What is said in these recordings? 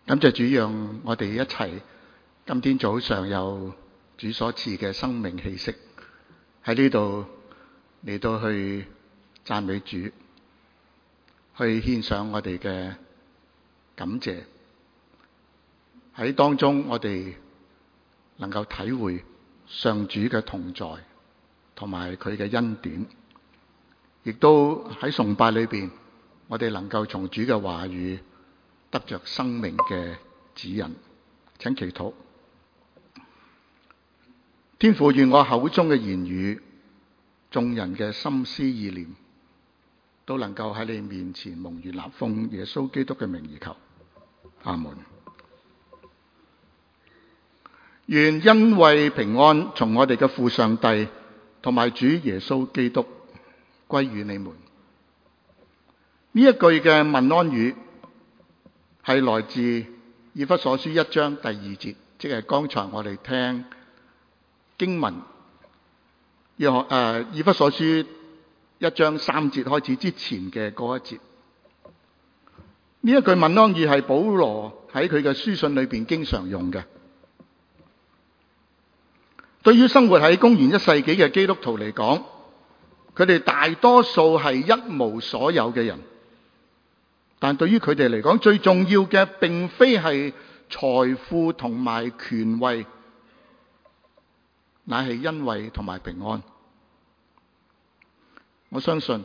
感謝主，讓我哋一齊今天早上有主所賜嘅生命氣息，喺呢度嚟到去讚美主，去獻上我哋嘅感謝。喺當中我哋能夠體會上主嘅同在同埋佢嘅恩典，亦都喺崇拜裏邊我哋能夠從主嘅話語得着生命嘅指引。請祈禱。天父，願我口中嘅言語，眾人嘅心思意念，都能夠喺你面前蒙悅納，奉耶穌基督嘅名而求，阿門。願恩惠平安從我哋嘅父上帝同埋主耶穌基督歸於你們。呢一句嘅問安語係來自以弗所書1章第2節，即係剛才我哋聽經文以弗所書1章3節開始之前嘅嗰一節。呢一句問安語係保羅喺佢嘅書信裏邊經常用嘅。對於生活喺公元1世紀嘅基督徒嚟講，佢哋大多數係一無所有嘅人，但對於佢哋嚟講，最重要嘅並非係財富同埋權位，乃係恩惠同埋平安。我相信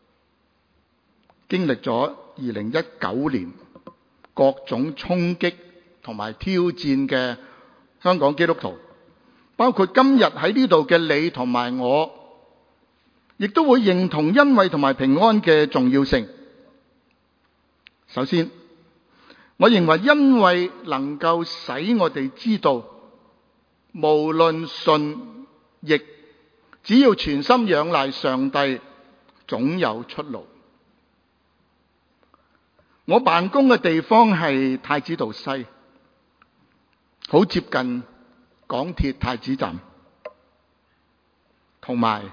經歷咗2019年各種衝擊同埋挑戰嘅香港基督徒，包括今日喺呢度嘅你同埋我，亦都會認同恩惠同埋平安嘅重要性。首先，我認為恩惠能夠使我哋知道，無論順逆，只要全心仰賴上帝，總有出路。我辦公嘅地方係太子道西，好接近港鐵太子站，同埋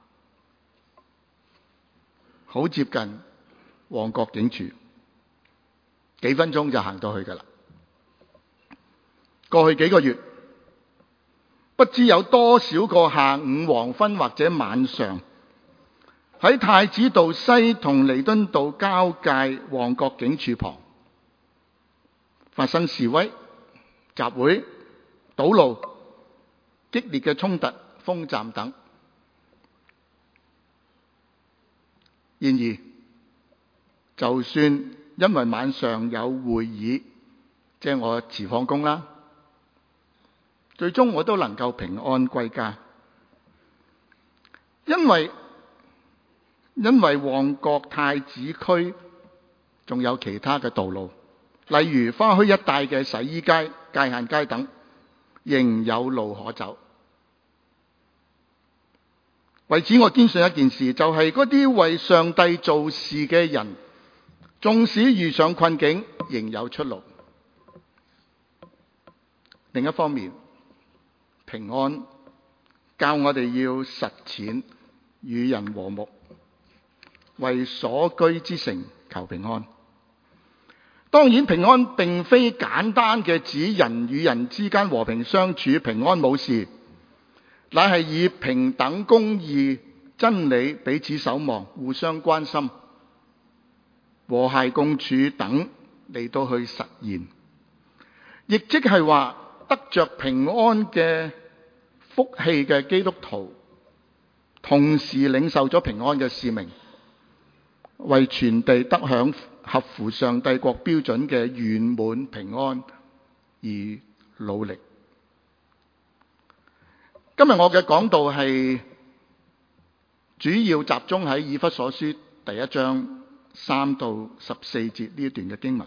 好接近旺角警署，幾分鐘就行到去㗎喇。過去幾個月，不知有多少個下午、黃昏或者晚上，喺太子道西同彌敦道交界旺角警署旁發生示威、集會、堵路、激烈嘅衝突、封站等。然而，就算因為晚上有會議，即係我遲放工啦，最終我都能夠平安歸家。因為旺角太子區仲有其他嘅道路，例如花墟一帶嘅洗衣街、界限街等，仍有路可走。為此，我堅信一件事，就係嗰啲為上帝做事嘅人，縱使遇上困境，仍有出路。另一方面，平安教我哋要實踐與人和睦，為所居之城求平安。當然，平安並非簡單嘅指人與人之間和平相處，平安無事，乃係以平等、公義、真理彼此守望、互相關心、和諧共處等嚟到去實現。亦即係話，得着平安嘅福氣嘅基督徒，同時領受咗平安嘅使命，為全地得享合乎上帝國標準嘅圓滿平安而努力。今日我嘅講道係主要集中喺以弗所書第1章3到14節呢一段嘅經文。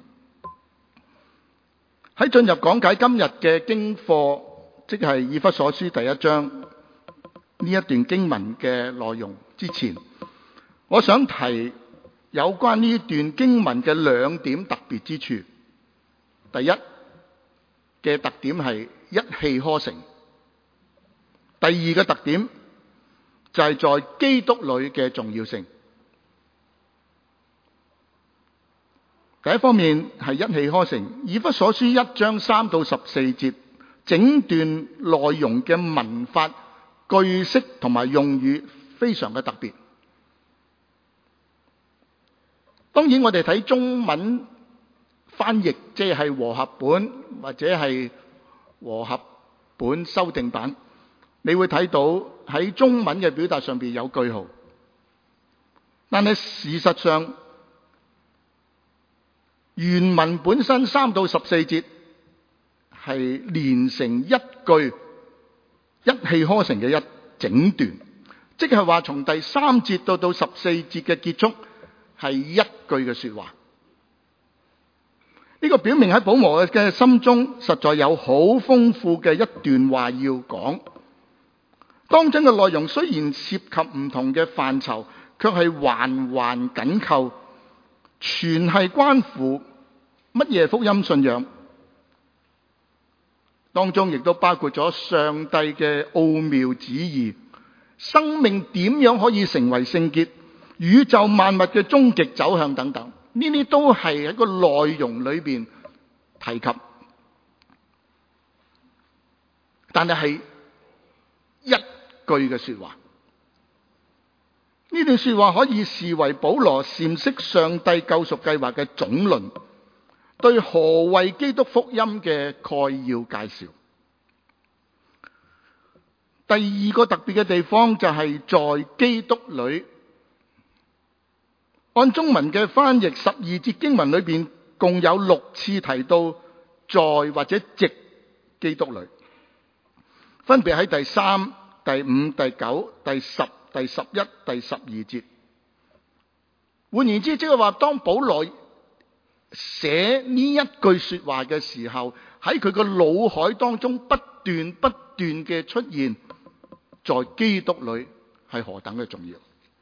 喺進入講解今日嘅經課，即係以弗所書第1章呢一段經文嘅內容之前，我想提有關呢段經文嘅2點特別之處。第一嘅特點係一氣呵成。第二個特點就係在基督裏嘅重要性。 第一方面係一氣呵成，以弗所書1章3到14節，整段內容嘅文法、句式同埋用語非常嘅特別。當然我哋睇中文翻譯，即係和合本或者係和合本修訂版，你會睇到喺中文嘅表達上邊有句號，但係事實上原文本身3到14節係連成一句，一氣呵成嘅一整段，即係話從第3節到14節嘅結束係一句嘅說話。呢個表明喺保羅嘅心中實在有好豐富嘅一段話要講。當中嘅內容雖然涉及唔同嘅範疇，卻係環環緊扣，全係關乎乜嘢福音信仰。當中亦都包括咗上帝嘅奧妙旨意，生命點樣可以成為聖潔，宇宙萬物嘅終極走向等等，呢啲都係喺個內容裏邊提及，但係一句嘅說話。呢段說話可以視為保羅闡釋上帝救贖計劃嘅總論，對何謂基督福音嘅概要介紹。第二個特別嘅地方就係在基督裏。按中文嘅翻譯，12節經文裏邊共有6次提到在或者藉基督裏，分別喺第3、第5、第9、第10、第11、第12節。換言之，即係話當保羅寫呢一句說話嘅時候，喺佢個腦海當中不斷嘅出現，在基督裏係何等嘅重要。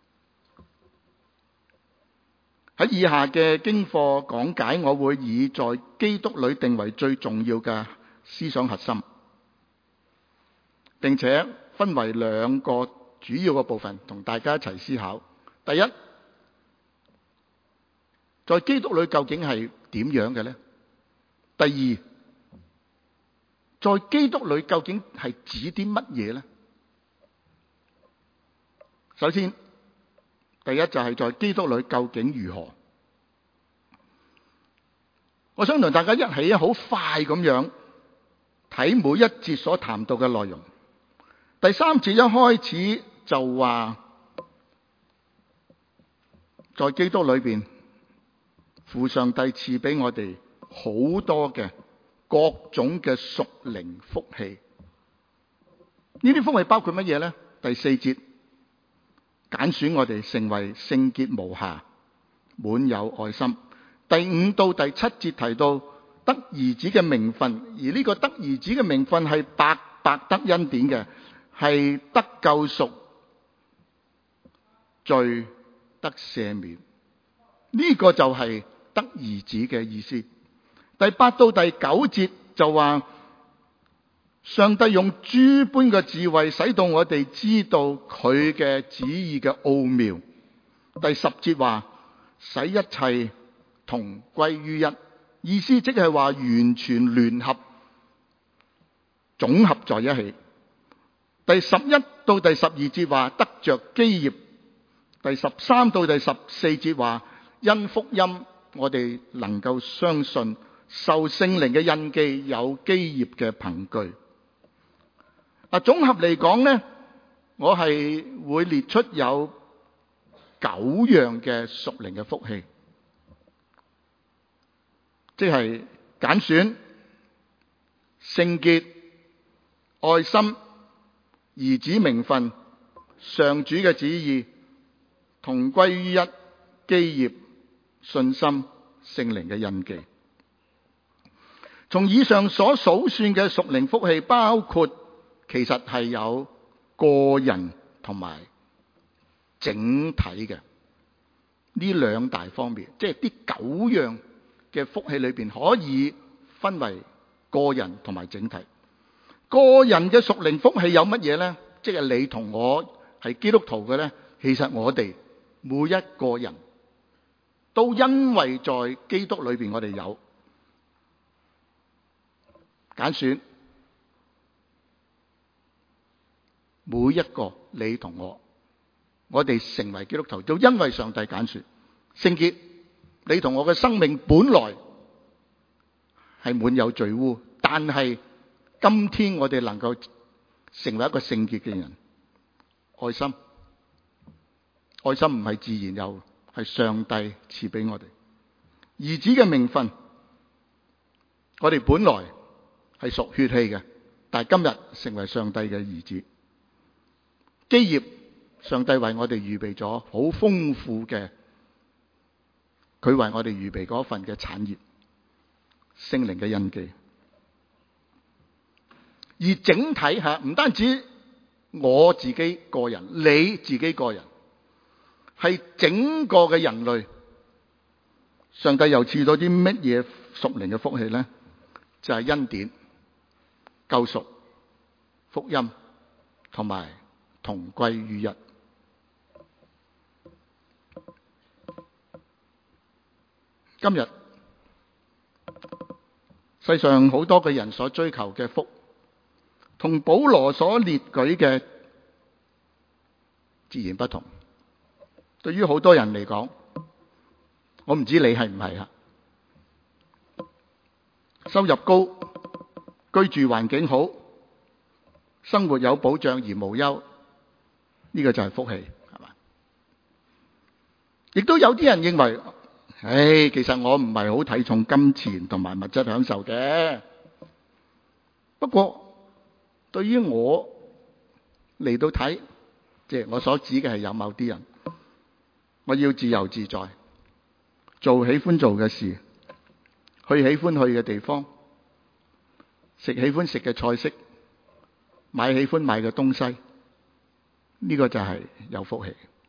喺以下嘅經課講解，我會以在基督裏定為最重要嘅思想核心，並且分為2個主要嘅部分，同大家一齊思考。第一，在基督裏究竟係點樣嘅呢？第二，在基督裏究竟係指啲乜嘢呢？首先，第一就係在基督裏究竟如何？我想同大家一起好快咁樣睇每一節所談到嘅內容。第3節一開始就話，在基督裏邊，父上帝賜俾我哋好多嘅各種嘅屬靈福氣。呢啲福氣包括乜嘢呢？第4節，揀選我哋成為聖潔無瑕，滿有愛心。第5到第7節提到得兒子嘅名分，而呢個得兒子嘅名分係白白得恩典嘅，係得救贖、罪得赦免。呢個就係得兒子嘅意思。第8到第9節就話，上帝用諸般嘅智慧，使到我哋知道佢嘅旨意嘅奧妙。第10節話，使一切同歸於一，意思即係話完全聯合、總合在一起。第11到第12節話得着基業。第13到第14節話因福音我哋能夠相信，受聖靈嘅印記，有基業嘅憑據。總合嚟講呢，我係會列出有9樣嘅屬靈嘅福氣，即係揀選、聖潔、愛心、兒子名分、上主嘅旨意、同歸於一、基業、信心、聖靈嘅印記。從以上所數算嘅屬靈福氣，包括其實係有個人同埋整體嘅呢2大方面，即係啲9樣嘅福氣裏邊可以分為個人同埋整體。個人嘅屬靈福氣有乜嘢呢？即係你同我係基督徒嘅呢，其實我哋每一個人都因為在基督裏邊我哋有揀選，每一個你同我哋成為基督徒，都因為上帝揀選聖潔。你同我嘅生命本來係滿有罪污，但係今天我哋能夠成為一個聖潔嘅人。愛心唔係自然有，係上帝賜俾我哋。兒子嘅名分，我哋本來係屬血氣嘅，但係今日成為上帝嘅兒子。基業，上帝為我哋預備咗好豐富嘅，佢為我哋預備嗰份嘅產業，聖靈嘅印記。而整體下，唔單止我自己個人，你自己個人，係整個嘅人類，上帝又賜咗啲乜嘢屬靈嘅福氣咧？就係恩典、救贖、福音同埋同歸於一。今日世上好多嘅人所追求嘅福，同保羅所列舉嘅自然不同。對於好多人嚟講，我唔知你係唔係啊？收入高，居住環境好，生活有保障而無憂，呢個就係福氣，係嘛？亦都有啲人認為，其實我唔係好睇重金錢同埋物質享受嘅。不過對於我嚟到睇，即係我所指嘅係有某啲人，我要自由自在，做喜歡做嘅事，去喜歡去嘅地方，食喜歡食嘅菜式，買喜歡買嘅東西，呢個就係有福氣。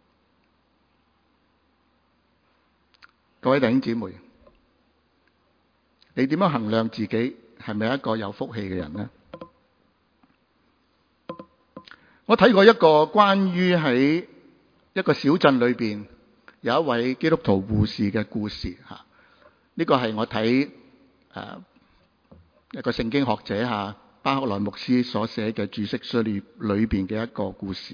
各位弟兄姊妹，你點樣衡量自己係咪一個有福氣嘅人呢？我睇過一個關於喺一個小鎮裏邊有一位基督徒護士嘅故事吓。呢個係我睇一個聖經學者巴克萊牧師所寫嘅注釋書裏邊嘅一個故事。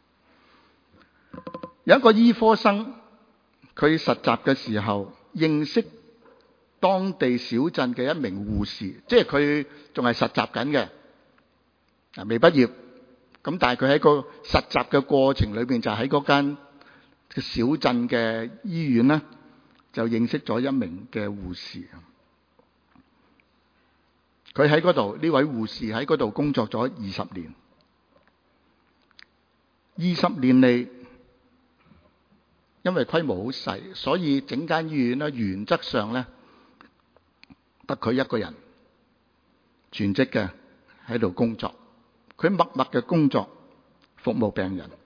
有一個醫科生，佢實習嘅時候認識當地小鎮嘅一名護士，即係佢仲係實習緊嘅，未畢業。咁但係佢喺個實習嘅過程裏邊，就喺嗰間小鎮嘅醫院咧，就認識咗一名嘅護士。佢喺嗰度，呢位護士喺嗰度工作咗20年。20年嚟，因為規模好細，所以整間醫院咧，原則上咧，得佢一個人全職嘅喺度工作。佢默默嘅工作，服務病人。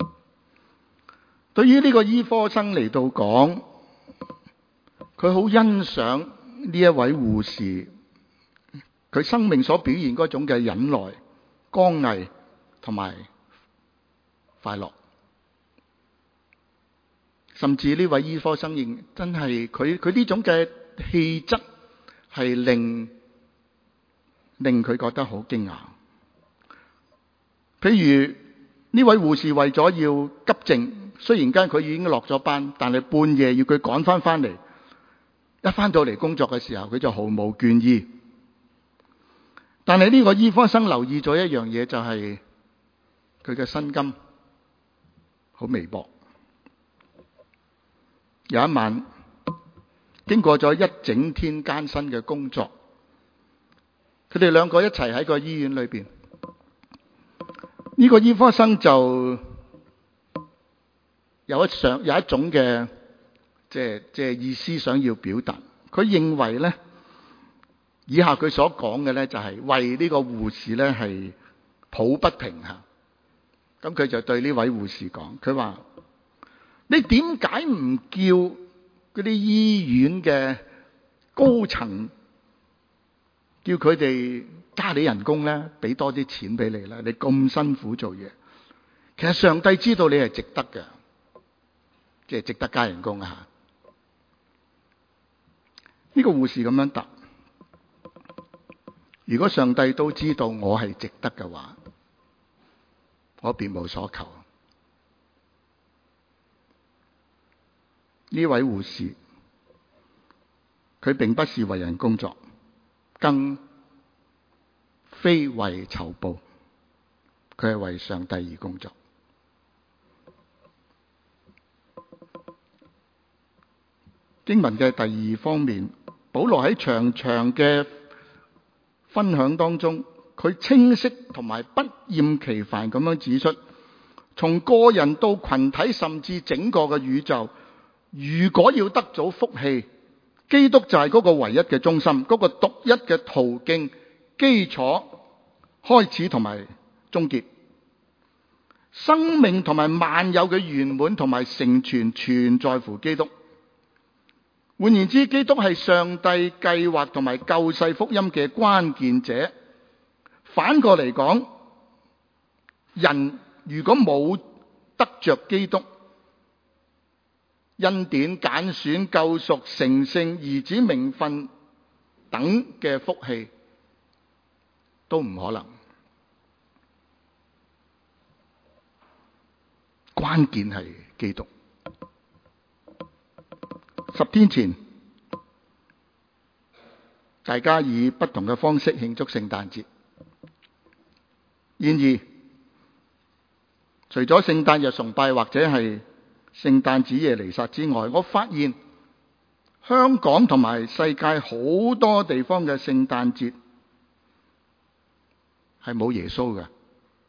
對於呢個醫科生嚟到講，佢好欣賞呢一位護士，佢生命所表現嗰種嘅忍耐、剛毅同埋快樂。甚至呢位醫科生認真係佢呢種嘅氣質係令佢覺得好驚訝。譬如呢位護士為咗要急症，雖然間佢已經落咗班，但係半夜要佢趕翻嚟，一翻到嚟工作嘅時候，佢就毫無倦意。但係呢個醫科生留意咗一樣嘢，就係佢嘅薪金好微薄。有一晚，經過咗一整天艱辛嘅工作，佢哋兩個一齊喺個醫院裏邊。呢個醫科生就有一種嘅即係意思想要表達。佢認為咧，以下佢所講嘅咧就係為呢個護士咧係抱不平吓。咁佢就對呢位護士講，佢話：你點解唔叫嗰啲醫院嘅高層叫佢哋加你人工咧，俾多啲錢俾你啦！你咁辛苦做嘢，其實上帝知道你係值得嘅，即係值得加人工啊！ 呢個護士咁樣答：如果上帝都知道我係值得嘅話，我別無所求。呢位護士，佢並不是為人工作，更非為酬報，佢係為上帝而工作。經文嘅第二方面，保羅喺長長嘅分享當中，佢清晰同埋不厭其煩咁樣指出，從個人到群體，甚至整個嘅宇宙，如果要得到福氣，基督就係嗰個唯一嘅中心，嗰個獨一嘅途徑、基礎、開始同埋終結。生命同埋萬有嘅圓滿同埋成全，全在乎基督。換言之，基督係上帝計劃同埋救世福音嘅關鍵者。反過嚟講，人如果冇得着基督恩典、揀選、救贖、成聖、兒子名分等嘅福氣，都唔可能。關鍵係基督。10天前，大家以不同嘅方式慶祝聖誕節。然而，除咗聖誕日崇拜或者係聖誕子夜彌撒之外，我發現香港同埋世界好多地方嘅聖誕節係冇耶穌嘅。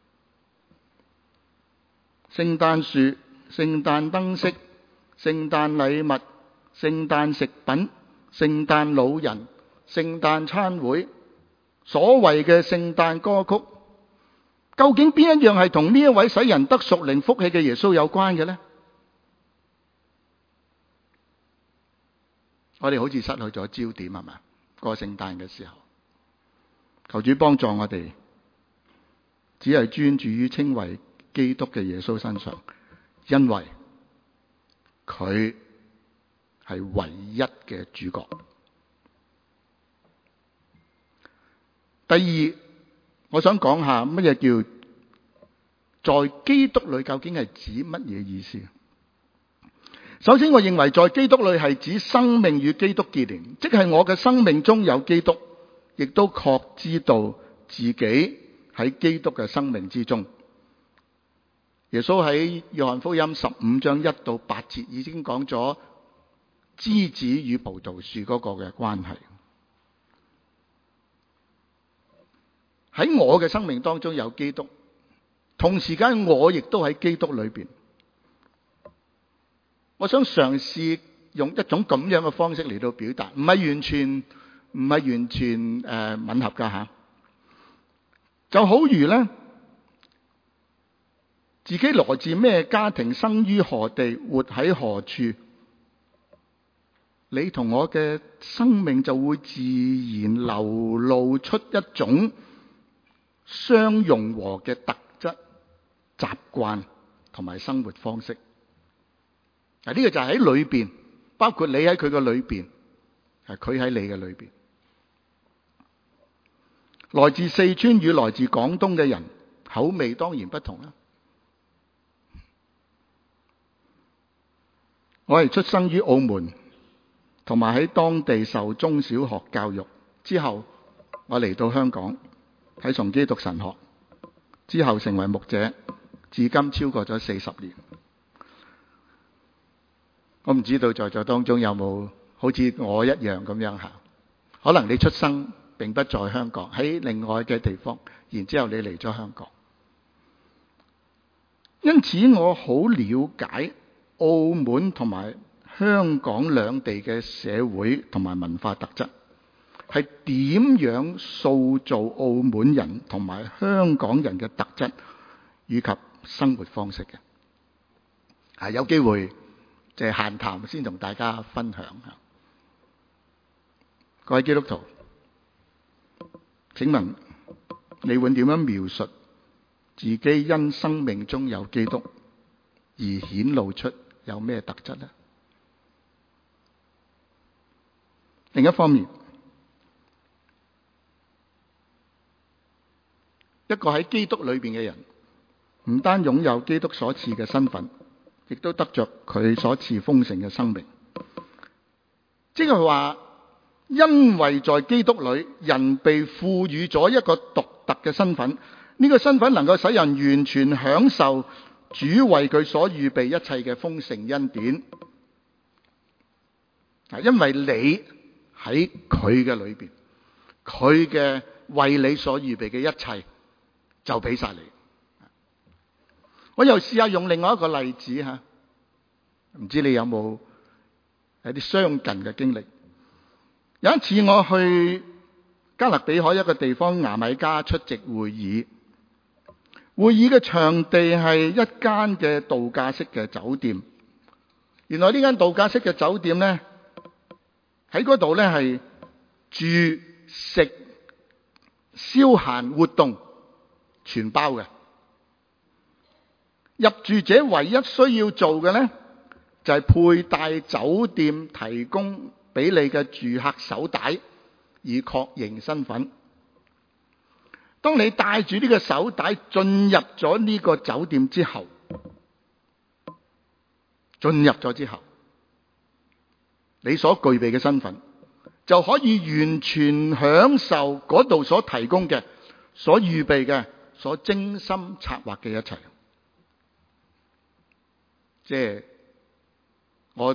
聖誕樹、聖誕燈飾、聖誕禮物、聖誕食品、聖誕老人、聖誕餐會，所謂嘅聖誕歌曲，究竟邊一樣係同呢一位使人得屬靈福氣嘅耶穌有關嘅呢？我哋好似失去咗焦點，係咪？過聖誕嘅時候，求主幫助我哋，只係專注於稱為基督嘅耶穌身上，因為佢係唯一嘅主角。第二，我想講下乜嘢叫在基督裏，究竟係指乜嘢意思？首先，我認為在基督裏係指生命與基督結連，即係我嘅生命中有基督，亦都確知道自己喺基督嘅生命之中。耶穌喺約翰福音15章1到8節已經講咗枝子與葡萄樹嗰個嘅關係。喺我嘅生命當中有基督，同時間我亦都喺基督裏邊。我想嘗試用一種咁樣嘅方式嚟到表達，唔係完全吻合噶吓。就好如咧，自己來自咩家庭，生於何地，活喺何處，你同我嘅生命就會自然流露出一種相融合嘅特質、習慣同埋生活方式。嗱，呢個就係喺裏邊，包括你喺佢嘅裏邊，係佢喺你嘅裏邊。來自四川與來自廣東嘅人，口味當然不同啦。我係出生於澳門，同埋喺當地受中小學教育之後，我嚟到香港喺崇基讀神學，之後成為牧者，至今超過咗40年。我唔知道在座當中有冇好似我一樣咁樣行，可能你出生並不在香港，喺另外嘅地方，然之後你嚟咗香港。因此我好了解澳門同埋香港兩地嘅社會同埋文化特質，係點樣塑造澳門人同埋香港人嘅特質以及生活方式嘅。有機會就係閒談先同大家分享下。各位基督徒，請問你會點樣描述自己因生命中有基督而顯露出有咩特質呢？ 另一方面，一個喺基督裏邊嘅人，唔單擁有基督所賜嘅身份，亦都得着佢所賜豐盛嘅生命。即係話，因為在基督裏，人被賦予咗一個獨特嘅身份，呢個身份能夠使人完全享受主為佢所預備一切嘅豐盛恩典。因為你喺佢嘅裏邊，佢嘅為你所預備嘅一切就俾晒你。我又試下用另外一個例子吓，唔知你有冇有啲相近嘅經歷？有一次我去加勒比海一個地方牙買加出席會議，會議嘅場地係一間嘅度假式嘅酒店。原來呢間度假式嘅酒店咧，喺嗰度咧係住食消閒活動全包嘅。入住者唯一需要做嘅咧，就係佩戴酒店提供俾你嘅住客手帶，以確認身份。當你帶住呢個手帶進入咗呢個酒店之後，你所具備嘅身份就可以完全享受嗰度所提供嘅、所預備嘅、所精心策劃嘅一切。即係我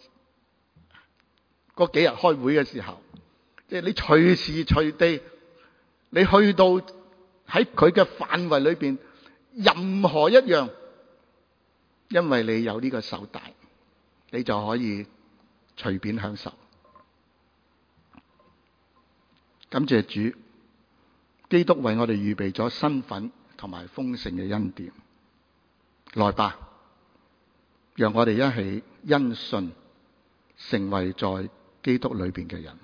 嗰幾日開會嘅時候，即係你隨時隨地，你去到喺佢嘅範圍裏邊，任何一樣，因為你有呢個手帶，你就可以隨便享受。感謝主，基督為我哋預備咗身份同埋豐盛嘅恩典。來吧，讓我哋一起因信成為在基督裏邊嘅人。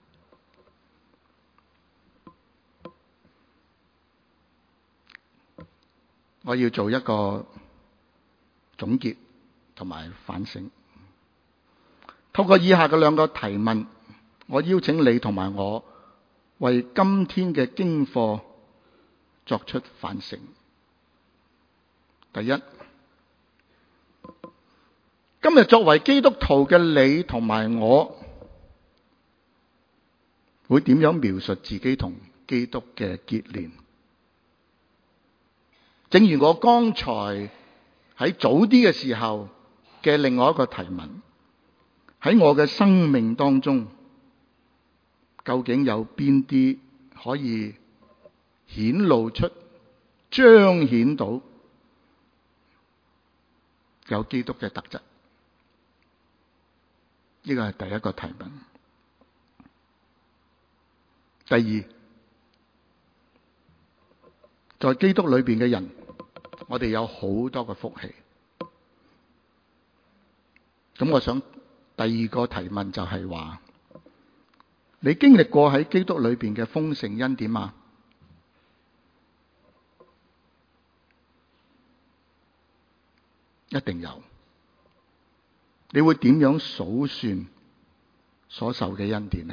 我要做一個總結同埋反省。透過以下嘅兩個提問，我邀請你同埋我為今天嘅經課作出反省。第一，今日作為基督徒嘅你同埋我，會點樣描述自己同基督嘅結連？正如我剛才喺早啲嘅時候嘅另外一個提問，喺我嘅生命當中，究竟有邊啲可以顯露出、彰顯到有基督嘅特質？呢個係第一個提問。第二，在基督裏邊嘅人，我哋有好多嘅福氣。咁我想第二個提問就係話，你經歷過喺基督裏邊嘅豐盛恩典嗎？一定有。你會點樣數算所受嘅恩典呢？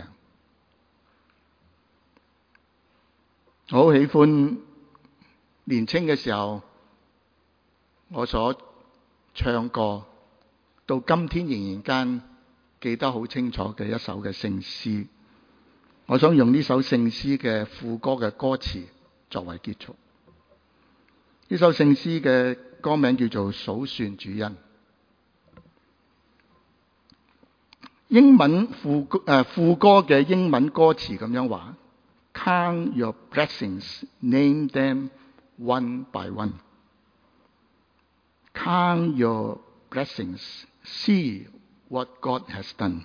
我好喜歡年青嘅時候我所唱過，到今天仍然間記得好清楚嘅一首嘅聖詩。我想用呢首聖詩嘅副歌嘅歌詞作為結束。呢首聖詩嘅歌名叫做《數算主恩》。英文副歌嘅英文歌詞咁樣話：Count your blessings, name them one by one. Count your blessings, see what God has done.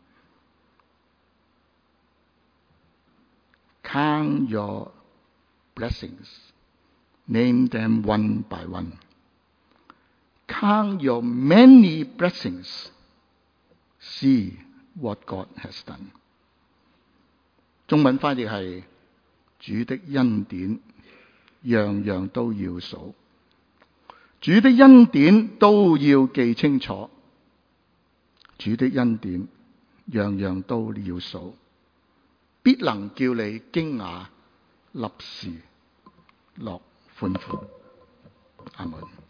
Count your blessings, name them one by one. Count your many blessings.See what God has done。 中文翻譯係主的恩典，樣樣都要數，主的恩典都要記清楚，主的恩典樣樣都要數，必能叫你驚訝，立時樂歡呼。阿門。